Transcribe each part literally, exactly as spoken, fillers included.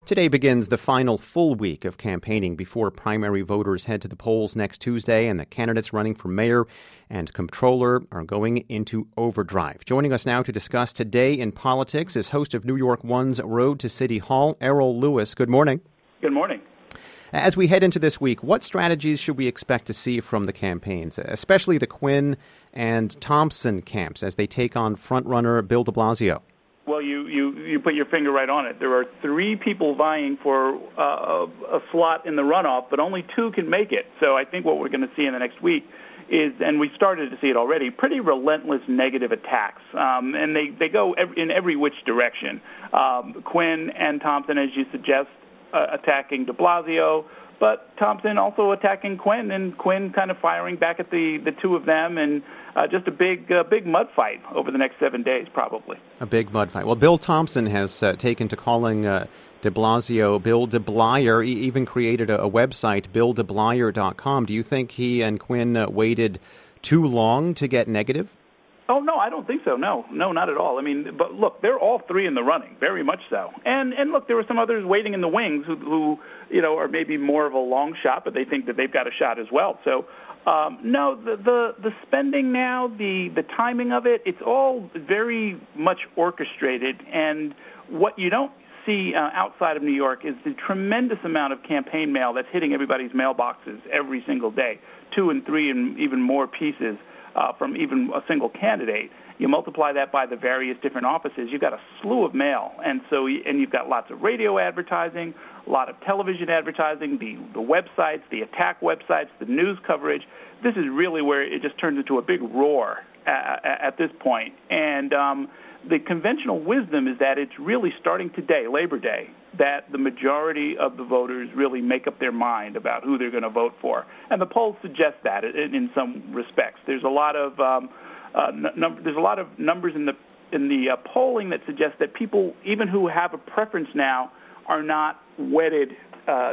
Today begins the final full week of campaigning before primary voters head to the polls next Tuesday, and the candidates running for mayor and comptroller are going into overdrive. Joining us now to discuss Today in Politics is host of New York One's Road to City Hall, Errol Louis. Good morning. Good morning. As we head into this week, what strategies should we expect to see from the campaigns, especially the Quinn and Thompson camps as they take on frontrunner Bill de Blasio? Well, you, you, you put your finger right on it. There are three people vying for uh, a slot in the runoff, but only two can make it. So I think what we're going to see in the next week is, and we started to see it already, pretty relentless negative attacks. Um, and they, they go every, in every which direction. Um, Quinn and Thompson, as you suggest, uh, attacking de Blasio, but Thompson also attacking Quinn, and Quinn kind of firing back at the, the two of them, and uh, just a big uh, big mud fight over the next seven days, probably. A big mud fight. Well, Bill Thompson has uh, taken to calling uh, de Blasio Bill de Blyer. He even created a, a website, bill de blyer dot com. Do you think he and Quinn uh, waited too long to get negative? Oh, no, I don't think so. No, no, not at all. I mean, but look, they're all three in the running, very much so. And and look, there were some others waiting in the wings who, who you know, are maybe more of a long shot, but they think that they've got a shot as well. So, um, no, the, the the spending now, the the timing of it, it's all very much orchestrated. And what you don't see uh, outside of New York is the tremendous amount of campaign mail that's hitting everybody's mailboxes every single day, two and three and even more pieces. Uh, from even a single candidate. You multiply that by the various different offices, you've got a slew of mail. And so, and you've got lots of radio advertising, a lot of television advertising, the, the websites, the attack websites, the news coverage. This is really where it just turns into a big roar at, at this point. And um, the conventional wisdom is that it's really starting today, Labor Day, that the majority of the voters really make up their mind about who they're going to vote for. And the polls suggest that in, in some respects. There's a lot of um, uh, num- there's a lot of numbers in the in the uh, polling that suggest that people, even who have a preference now, are not wedded uh, uh,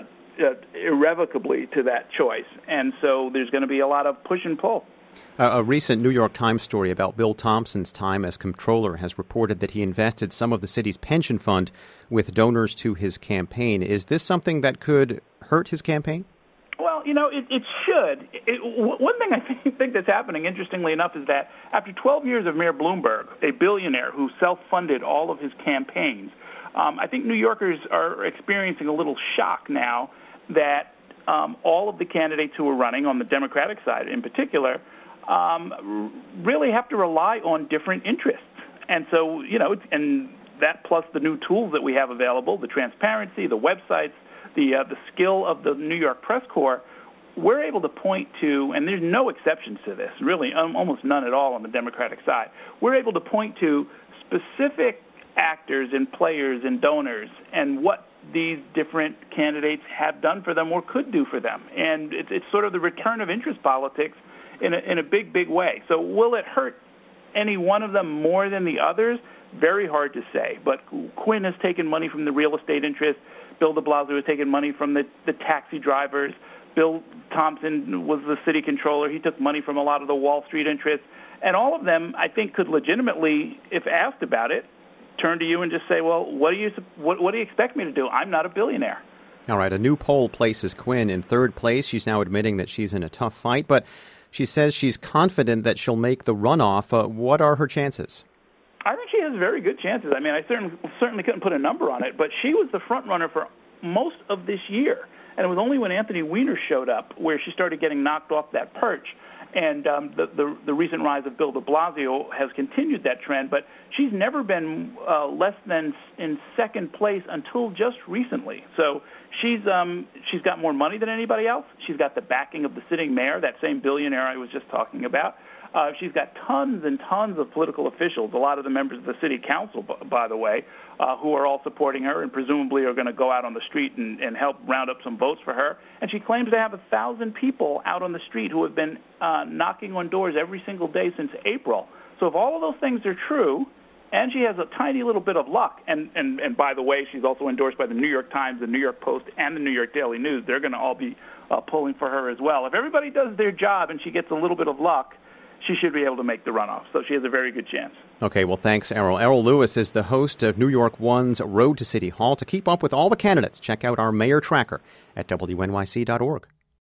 irrevocably to that choice. And so there's going to be a lot of push and pull. Uh, a recent New York Times story about Bill Thompson's time as comptroller has reported that he invested some of the city's pension fund with donors to his campaign. Is this something that could hurt his campaign? Well, you know, it, it should. It, one thing I think, think that's happening, interestingly enough, is that after twelve years of Mayor Bloomberg, a billionaire who self-funded all of his campaigns, um, I think New Yorkers are experiencing a little shock now that um, all of the candidates who are running, on the Democratic side in particular, Um, really have to rely on different interests. And so, you know, and that plus the new tools that we have available, the transparency, the websites, the uh, the skill of the New York press corps, we're able to point to, and there's no exceptions to this, really um, almost none at all on the Democratic side, we're able to point to specific actors and players and donors and what these different candidates have done for them or could do for them. And it's, it's sort of the return of interest politics in a, in a big, big way. So will it hurt any one of them more than the others? Very hard to say. But Quinn has taken money from the real estate interest. Bill de Blasio has taken money from the, the taxi drivers. Bill Thompson was the city controller. He took money from a lot of the Wall Street interests. And all of them, I think, could legitimately, if asked about it, turn to you and just say, well, what do you what, what do you expect me to do? I'm not a billionaire. All right, a new poll places Quinn in third place. She's now admitting that she's in a tough fight, but she says she's confident that she'll make the runoff. Uh, what are her chances? I think she has very good chances. I mean, I certainly, certainly couldn't put a number on it, but she was the front runner for most of this year. And it was only when Anthony Weiner showed up where she started getting knocked off that perch. And um, the, the the recent rise of Bill de Blasio has continued that trend, but she's never been uh, less than in second place until just recently. So she's um, she's got more money than anybody else. She's got the backing of the sitting mayor, that same billionaire I was just talking about. Uh, she's got tons and tons of political officials, a lot of the members of the city council, b- by the way, uh, who are all supporting her and presumably are going to go out on the street and, and help round up some votes for her. And she claims to have a thousand people out on the street who have been uh, knocking on doors every single day since April. So if all of those things are true, and she has a tiny little bit of luck, and, and, and by the way, she's also endorsed by the New York Times, the New York Post, and the New York Daily News. They're going to all be uh, pulling for her as well. If everybody does their job and she gets a little bit of luck, she should be able to make the runoff. So she has a very good chance. Okay, well, thanks, Errol. Errol Louis is the host of New York One's Road to City Hall. To keep up with all the candidates, check out our Mayor Tracker at W N Y C dot org.